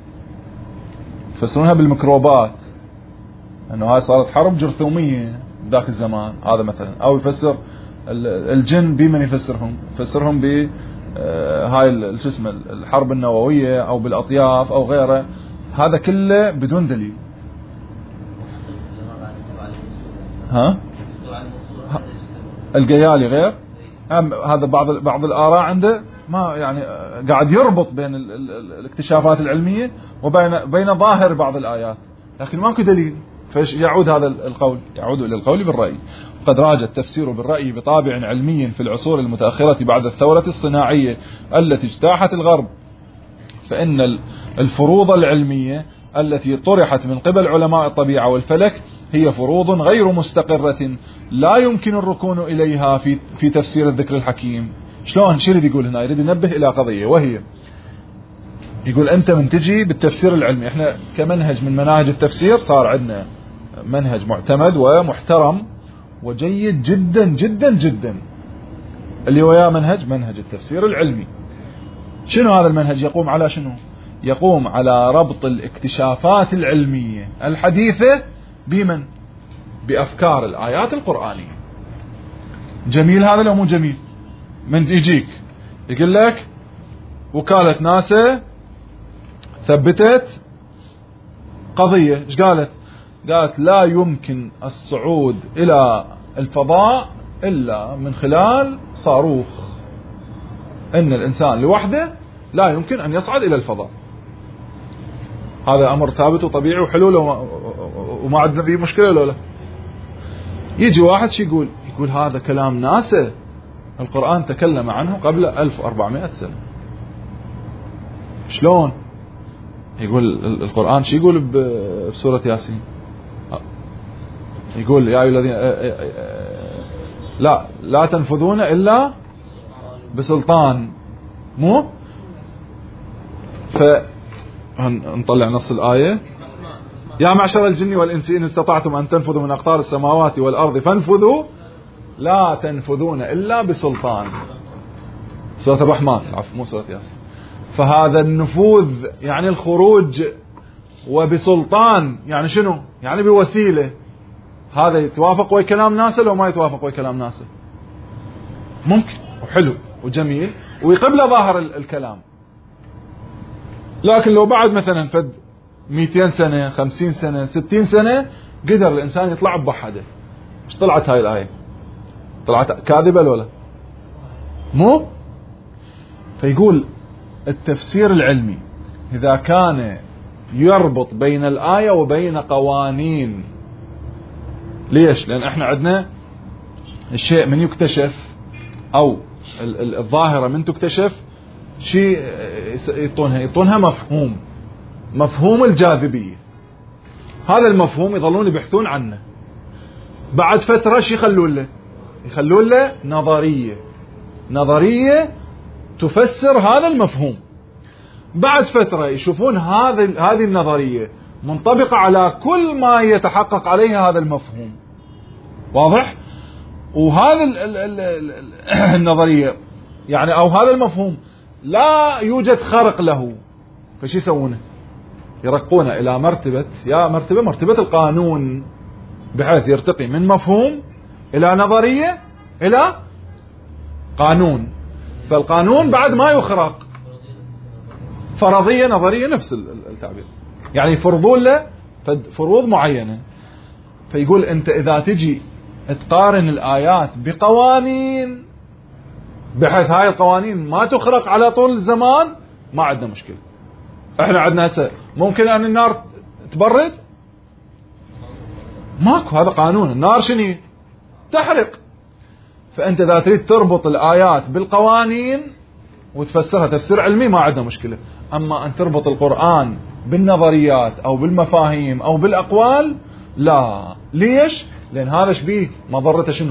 بالميكروبات، أنه هاي صارت حرب جرثومية ذاك الزمان هذا مثلا. أو يفسر الجن بمن يفسرهم ب هاي الحرب النووية أو بالأطياف أو غيره. هذا كله بدون دليل. القيالي غير هذا بعض الآراء عنده ما يعني قاعد يربط بين الاكتشافات العلمية وبين ظاهر بعض الآيات، لكن ماكو دليل. فيعود هذا القول إلى القول بالرأي. قد راج التفسير بالرأي بطابع علمي في العصور المتأخرة بعد الثورة الصناعية التي اجتاحت الغرب. فإن الفروض العلمية التي طرحت من قبل علماء الطبيعة والفلك هي فروض غير مستقرة لا يمكن الركون إليها في تفسير الذكر الحكيم. شلون؟ شو يريد يقول هنا؟ يريد ينبه إلى قضية، وهي يقول أنت من تجي بالتفسير العلمي، احنا كمنهج من مناهج التفسير صار عندنا منهج معتمد ومحترم وجيد جدا جدا جدا، اللي هو منهج التفسير العلمي. شنو هذا المنهج؟ يقوم على شنو؟ يقوم على ربط الاكتشافات العلمية الحديثة بأفكار الآيات القرآنية. جميل هذا لو مو جميل؟ من يجيك يقول لك وكالة ناسا ثبتت قضية، ايش قالت؟ قالت لا يمكن الصعود الى الفضاء الا من خلال صاروخ، ان الانسان لوحده لا يمكن ان يصعد الى الفضاء. هذا امر ثابت وطبيعي وحلو وما عندنا فيه مشكلة لولا. يجي واحد شي يقول هذا كلام ناسا، القرآن تكلم عنه قبل 1400 سنة. شلون؟ يقول القرآن شي يقول بسورة ياسين؟ يقول يا أيها الذين لا تنفذون إلا بسلطان، مو؟ فنطلع نص الآية: يا معشر الجن والإنس إن استطعتم أن تنفذوا من أقطار السماوات والأرض فانفذوا لا تنفذون إلا بسلطان. سورة الرحمن، عفوا مو سورة ياسين. فهذا النفوذ يعني الخروج، وبسلطان يعني شنو؟ يعني بوسيلة. هذا يتوافق ويا كلام ناسا لو ما يتوافق ويا كلام ناسا؟ ممكن وحلو وجميل ويقبل ظاهر الكلام. لكن لو بعد مثلا فد 200 سنة 50 سنة 60 سنة قدر الإنسان يطلع بوحده، ايش طلعت هاي الآية؟ طلعت كاذبة ولا مو؟ فيقول التفسير العلمي إذا كان يربط بين الآية وبين قوانين. ليش؟ لأن احنا عندنا الشيء من يكتشف أو الظاهرة من تكتشف شيء يعطونها مفهوم الجاذبية. هذا المفهوم يظلون يبحثون عنه، بعد فترة شي يخلون له نظرية تفسر هذا المفهوم. بعد فترة يشوفون هذه النظرية منطبقة على كل ما يتحقق عليها هذا المفهوم. واضح؟ وهذا النظرية يعني أو هذا المفهوم لا يوجد خرق له، فشي يسوونه؟ يرقونه إلى مرتبة القانون، بحيث يرتقي من مفهوم إلى نظرية إلى قانون. فالقانون بعد ما يخرق، فرضية نظرية نفس التعبير، يعني يفرضون له فروض معينة. فيقول أنت إذا تجي تقارن الآيات بقوانين بحيث هاي القوانين ما تخرق على طول الزمان، ما عندنا مشكلة. احنا عندنا هسه ممكن أن النار تبرد؟ ماكو، هذا قانون. النار شنو؟ تحرق. فأنت إذا تريد تربط الآيات بالقوانين وتفسرها تفسير علمي ما عندنا مشكلة. أما أن تربط القرآن بالنظريات أو بالمفاهيم أو بالأقوال لا. ليش؟ لأن هذا شبيه مضرته شنو؟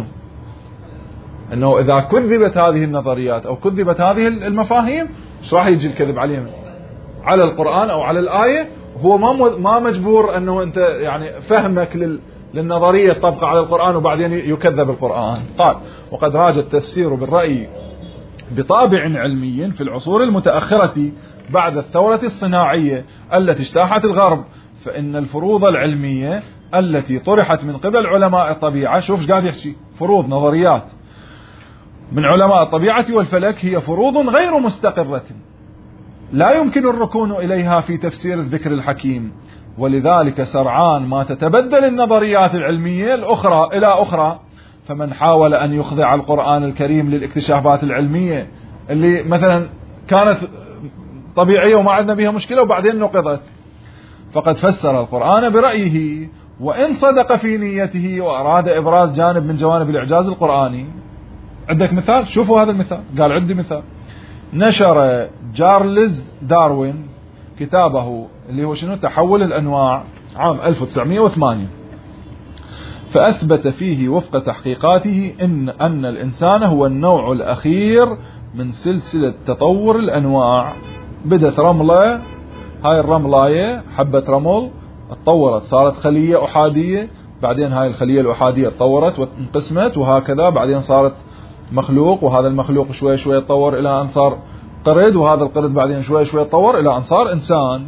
أنه إذا كذبت هذه النظريات أو كذبت هذه المفاهيم ايش راح يجي الكذب عليهم؟ على القرآن أو على الآية. هو ما مجبور أنه أنت يعني فهمك للنظرية تطبق على القرآن وبعدين يكذب القرآن. قال: وقد راج التفسير بالرأي بطابع علمي في العصور المتأخرة بعد الثورة الصناعية التي اجتاحت الغرب، فإن الفروض العلمية التي طرحت من قبل علماء الطبيعة، شوف قاعد يحكي فروض نظريات من علماء الطبيعة والفلك، هي فروض غير مستقرة لا يمكن الركون إليها في تفسير الذكر الحكيم، ولذلك سرعان ما تتبدل النظريات العلمية الأخرى إلى أخرى. فمن حاول أن يخضع القرآن الكريم للاكتشافات العلمية اللي مثلا كانت طبيعية وما عندنا بها مشكلة وبعدين نقضت، فقد فسر القرآن برأيه وإن صدق في نيته وأراد إبراز جانب من جوانب الإعجاز القرآني. عندك مثال؟ شوفوا هذا المثال. قال عندي مثال. نشر جارلز داروين كتابه اللي هو شنو؟ تحول الأنواع عام 1908، فأثبت فيه وفق تحقيقاته أن الإنسان هو النوع الأخير من سلسلة تطور الأنواع. بدت رملة، هاي الرملاية حبة رمل اتطورت صارت خلية أحادية، بعدين هاي الخلية الأحادية اتطورت وانقسمت وهكذا، بعدين صارت مخلوق، وهذا المخلوق شوي شوي اتطور إلى أن صار قرد، وهذا القرد بعدين شوي شوي اتطور إلى أن صار إنسان.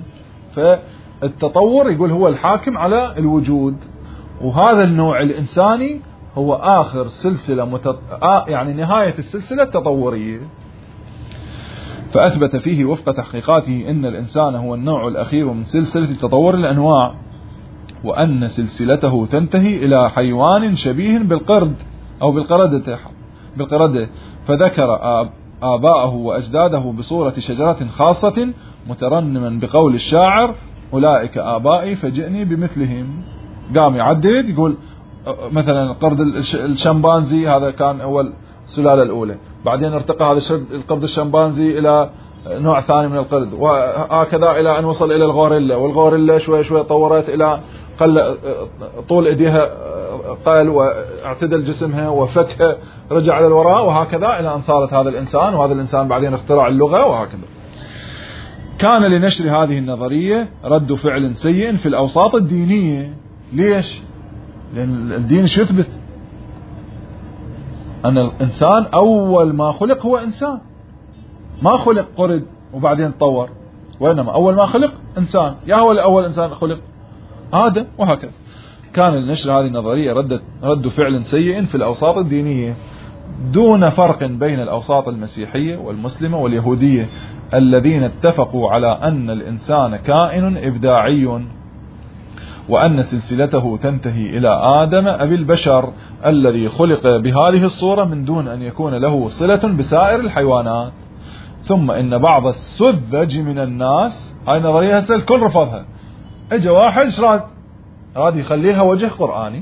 فالتطور يقول هو الحاكم على الوجود، وهذا النوع الإنساني هو آخر سلسلة يعني نهاية السلسلة التطورية. فأثبت فيه وفق تحقيقاته أن الإنسان هو النوع الأخير من سلسلة تطور الأنواع، وأن سلسلته تنتهي إلى حيوان شبيه بالقرد أو بالقردة، فذكر آباءه وأجداده بصورة شجرة خاصة مترنما بقول الشاعر: أولئك آبائي فجئني بمثلهم. قام يعدد يقول مثلا القرد الشمبانزي هذا كان أول السلالة الأولى، بعدين ارتقى هذا القرد الشمبانزي إلى نوع ثاني من القرد، وهكذا إلى أن وصل إلى الغوريلا، والغوريلا شوي شوي طورت إلى طول إيديها قل، واعتدل جسمها وفكها رجع على الوراء، وهكذا إلى أن صارت هذا الإنسان، وهذا الإنسان بعدين اخترع اللغة وهكذا. كان لنشر هذه النظرية رد فعل سيء في الأوساط الدينية. ليش؟ لأن الدين شو يثبت؟ أن الإنسان أول ما خلق هو إنسان، ما خلق قرد وبعدين تطور، وإنما أول ما خلق إنسان. يا هو الأول إنسان خلق آدم، وهكذا. كان لنشر هذه النظرية رد فعل سيء في الأوساط الدينية، دون فرق بين الأوساط المسيحية والمسلمة واليهودية، الذين اتفقوا على أن الإنسان كائن إبداعي، وأن سلسلته تنتهي إلى آدم أبي البشر الذي خلق بهذه الصورة من دون أن يكون له صلة بسائر الحيوانات. ثم إن بعض السذج من الناس، هاي نظرية هسه الكل رفضها، اجى واحد ايش راد يخليها وجه قرآني.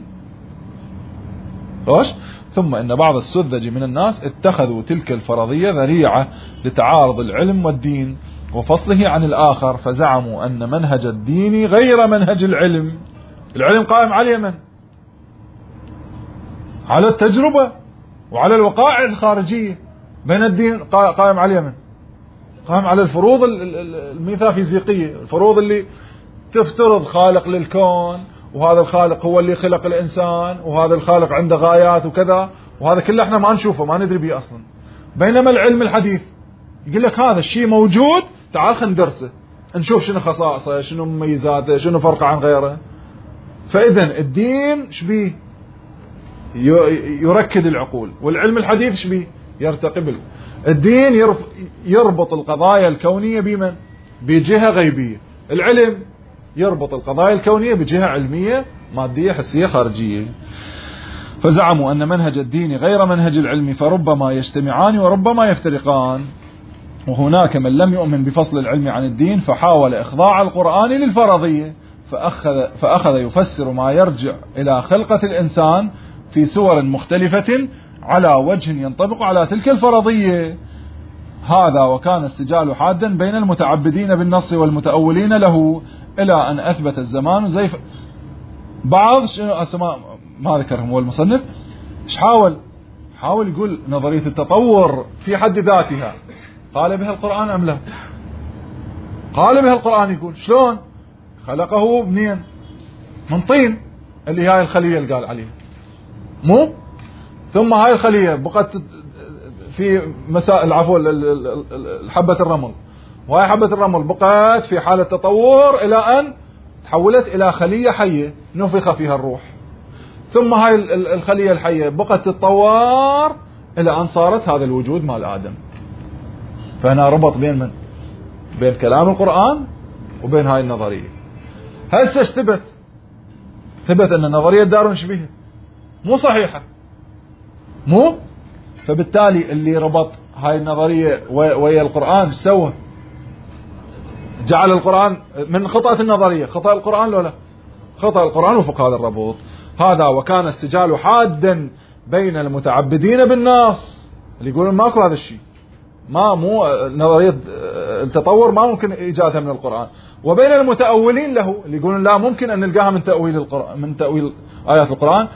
ثم إن بعض السذج من الناس اتخذوا تلك الفرضية ذريعة لتعارض العلم والدين وفصله عن الآخر، فزعموا أن منهج الدين غير منهج العلم. العلم قائم على من؟ على التجربة وعلى الوقائع الخارجية، بين الدين قائم على من؟ قائم على الفروض الميتافيزيقية، الفروض اللي تفترض خالق للكون، وهذا الخالق هو اللي خلق الإنسان، وهذا الخالق عنده غايات وكذا، وهذا كله احنا ما نشوفه ما ندري به أصلا. بينما العلم الحديث يقول لك هذا الشيء موجود، تعال خلينا ندرسه، نشوف شنو خصائصه، شنو مميزاته، شنو فرقه عن غيره. فإذا الدين شبيه يركد العقول، والعلم الحديث شبيه يرتقي. الدين يربط القضايا الكونية بمن؟ بجهة غيبية. العلم يربط القضايا الكونية بجهة علمية مادية حسية خارجية. فزعموا أن منهج الدين غير منهج العلم، فربما يجتمعان وربما يفترقان. وهناك من لم يؤمن بفصل العلم عن الدين، فحاول إخضاع القرآن للفرضية، فأخذ يفسر ما يرجع إلى خلقة الإنسان في سور مختلفة على وجه ينطبق على تلك الفرضية. هذا وكان السجال حادا بين المتعبدين بالنص والمتأولين له، إلى أن أثبت الزمان زيف بعض ما ذكرهم هو المصنف. إيش حاول يقول نظرية التطور في حد ذاتها قال بها القرآن أم لا؟ قال بها القرآن. يقول شلون خلقه؟ منين؟ من طين، اللي هاي الخلية اللي قال عليها، مو ثم هاي الخلية بقت في مسائل حبة الرمل، وهاي حبة الرمل بقت في حالة تطور إلى أن تحولت إلى خلية حية نفخ فيها الروح، ثم هاي الخلية الحية بقت تتطور إلى أن صارت هذا الوجود مال آدم. فهنا ربط بين من؟ بين كلام القرآن وبين هاي النظرية. هسه ثبت أن نظرية داروين شبيه مو صحيحة، مو. فبالتالي اللي ربط هاي النظرية ويا القرآن سوى جعل القرآن من خطأ النظرية، خطأ القرآن لولا خطأ القرآن وفق هذا الربط. هذا وكان السجال حادا بين المتعبدين بالناس، اللي يقولون ماكو هذا الشيء، مو نظرية التطور ما ممكن إيجادها من القرآن، وبين المتأولين له اللي يقولون لا ممكن أن نلقاها من تأويل القرآن، من تأويل آيات القرآن.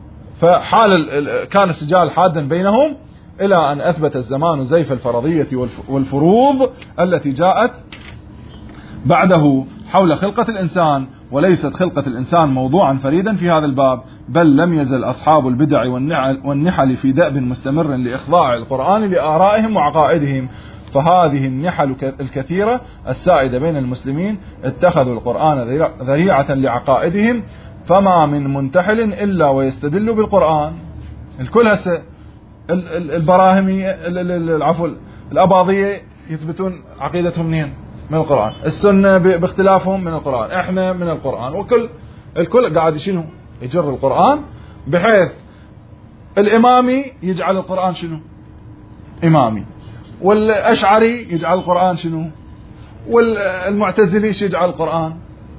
كان السجال حادا بينهم إلى أن أثبت الزمان زيف الفرضية والفروض التي جاءت بعده حول خلقة الإنسان، وليست خلقة الإنسان موضوعا فريدا في هذا الباب، بل لم يزل أصحاب البدع والنحل في دأب مستمر لإخضاع القرآن لآرائهم وعقائدهم. فهذه النحل الكثيرة السائدة بين المسلمين اتخذوا القرآن ذريعة لعقائدهم، فما من منتحل إلا ويستدل بالقرآن. الكل هسه البراهمي العفو الأباضية يثبتون عقيدتهم منين؟ من القرآن. السنة باختلافهم من القرآن. احنا من القرآن. وكل الكل قاعد شنو؟ يجر القرآن، بحيث الإمامي يجعل القرآن شنو؟ إمامي، والأشعري يجعل القرآن شنو؟ والمعتزلي يجعل القرآن.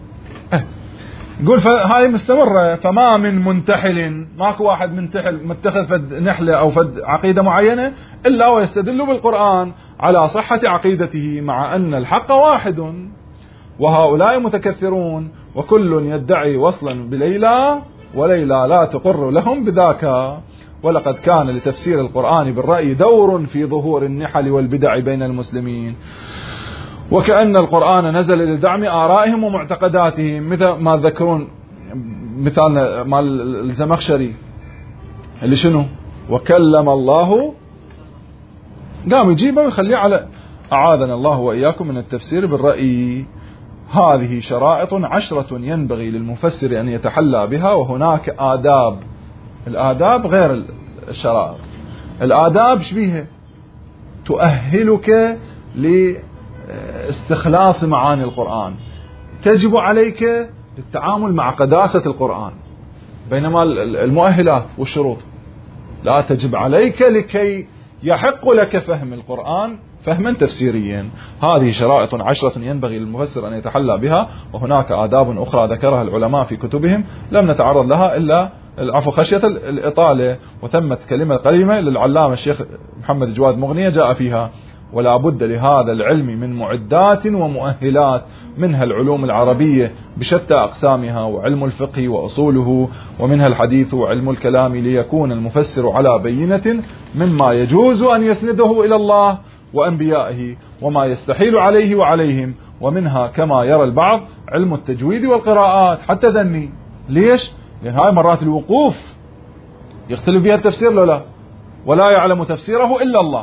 يقول هاي مستمرة. فما من منتحل، ماكو واحد منتحل متخذ فد نحلة أو فد عقيدة معينة إلا ويستدل بالقرآن على صحة عقيدته، مع أن الحق واحد وهؤلاء متكثرون وكل يدعي وصلا بليلى وليلى لا تقر لهم بذاك. ولقد كان لتفسير القرآن بالرأي دور في ظهور النحل والبدع بين المسلمين، وكأن القرآن نزل لدعم آرائهم ومعتقداتهم، مثل ما ذكرون مثال مال الزمخشري اللي شنو؟ وكلم الله، قام يجيبه ويخليه على أعاذنا الله وإياكم من التفسير بالرأي. هذه شرائط 10 ينبغي للمفسر أن يتحلى بها، وهناك آداب. الآداب غير الشرائط. الآداب شبيها؟ تؤهلك لاستخلاص معاني القرآن، تجب عليك للتعامل مع قداسة القرآن، بينما المؤهلات والشروط لا تجب عليك لكي يحق لك فهم القرآن فهما تفسيريا. هذه شرائط 10 ينبغي للمفسر أن يتحلى بها، وهناك آداب أخرى ذكرها العلماء في كتبهم لم نتعرض لها إلا خشية الإطالة. وثمت كلمة قريمة للعلامة الشيخ محمد جواد مغنية جاء فيها: ولا بد لهذا العلم من معدات ومؤهلات، منها العلوم العربية بشتى أقسامها، وعلم الفقه وأصوله، ومنها الحديث وعلم الكلام، ليكون المفسر على بينة مما يجوز أن يسنده إلى الله وأنبيائه وما يستحيل عليه وعليهم. ومنها كما يرى البعض علم التجويد والقراءات حتى ذني. ليش؟ لأن هاي مرات الوقوف يختلف فيها التفسير لا، ولا يعلم تفسيره إلا الله.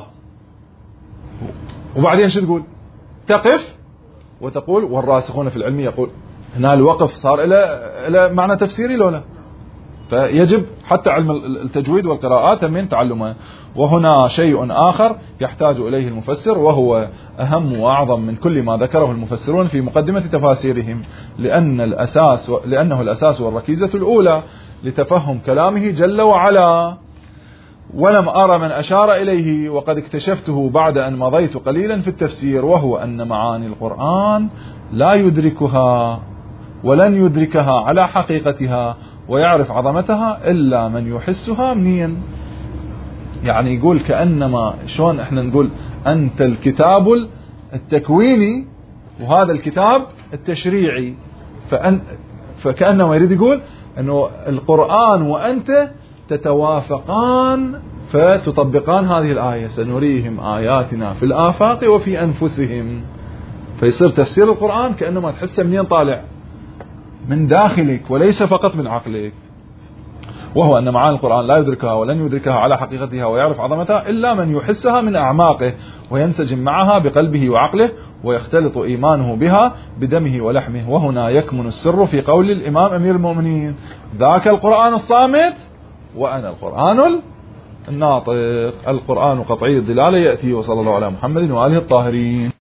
وبعدين شو تقول؟ تقف وتقول والراسخون في العلم يقول. هنا الوقف صار إلى معنى تفسيري لا. فيجب حتى علم التجويد والقراءات من تعلمها. وهنا شيء آخر يحتاج إليه المفسر، وهو أهم وأعظم من كل ما ذكره المفسرون في مقدمة تفاسيرهم، لأنه الأساس والركيزة الأولى لتفهم كلامه جل وعلا. ولم أرى من أشار إليه، وقد اكتشفته بعد أن مضيت قليلا في التفسير، وهو أن معاني القرآن لا يدركها ولن يدركها على حقيقتها ويعرف عظمتها إلا من يحسها منين. يعني يقول كأنما شلون احنا نقول أنت الكتاب التكويني وهذا الكتاب التشريعي، فكأنما يريد يقول أنه القرآن وأنت تتوافقان فتطبقان هذه الآية: سنريهم آياتنا في الآفاق وفي أنفسهم. فيصير تفسير القرآن كأنما تحسه منين طالع؟ من داخلك وليس فقط من عقلك. وهو أن معاني القرآن لا يدركها ولن يدركها على حقيقتها ويعرف عظمتها إلا من يحسها من أعماقه وينسجم معها بقلبه وعقله ويختلط إيمانه بها بدمه ولحمه. وهنا يكمن السر في قول الإمام أمير المؤمنين: ذاك القرآن الصامت وأنا القرآن الناطق. القرآن قطعي الدلالة يأتي. وصلى الله على محمد وآله الطاهرين.